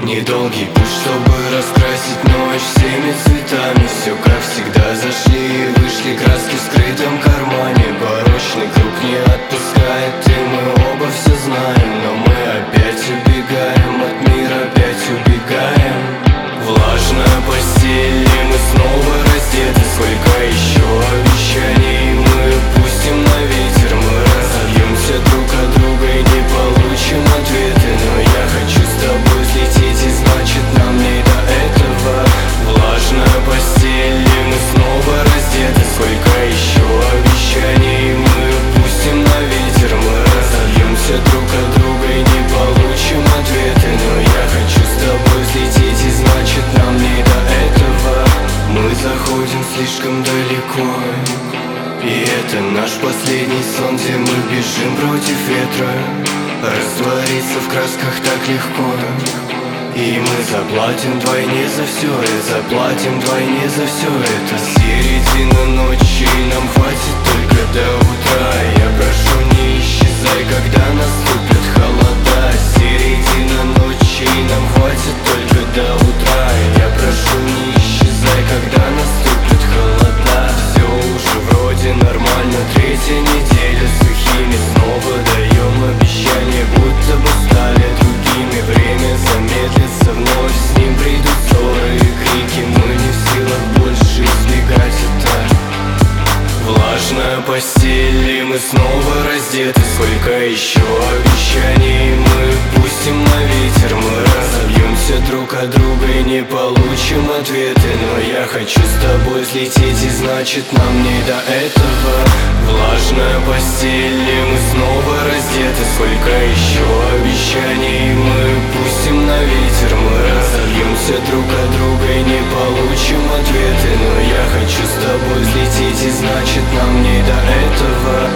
Недолгий путь, чтобы раскрасить ночь всеми цветами. Все как всегда, зашли и вышли, краски в скрытом кармане. Порочный круг не отпускает, и мы оба все знаем. Но мы опять убегаем от мира, опять убегаем. Влажная постель, и мы снова раздеты. Сколько еще обещаний мы пустим на ветер. Мы разобьемся друг от друга и не получим ответы. Но я хочу с тобой взлететь, и значит нам не до этого. Влажная постель, и мы снова раздеты. Сколько еще обещаний мы пустим на ветер. Мы разобьемся друг от друга и не получим ответы. Но я хочу с тобой взлететь, и значит нам не до этого. Мы заходим слишком далеко, и это наш последний сон, где мы бежим против ветра. Раствориться в красках так легко, и мы заплатим вдвойне за все это. Заплатим вдвойне за все это. Середина ночи, нам хватит только до утра. Я прошу, не исчезай, когда наступят холода. Середина ночи, нам хватит только до утра. Я прошу, не исчезай, когда наступят холода. Все уже вроде нормально, третья неделя сухими. Снова даем обещание, будто бы стали другими. Время замедлится вновь, с ним придут ссоры и крики. Мы не в силах больше избегать это. Влажная постель, и мы снова раздеты. Сколько еще обещаний мы пустим на ветер. Мы разобьемся друг от друга и не получим ответы. Но я хочу с тобой взлететь, и значит нам не до этого. Влажная постель, и мы снова раздеты. Сколько еще обещаний мы пустим на ветер. Мы разобьемся друг от друга и не получим ответы. Но я хочу с тобой взлететь, и значит нам не до этого.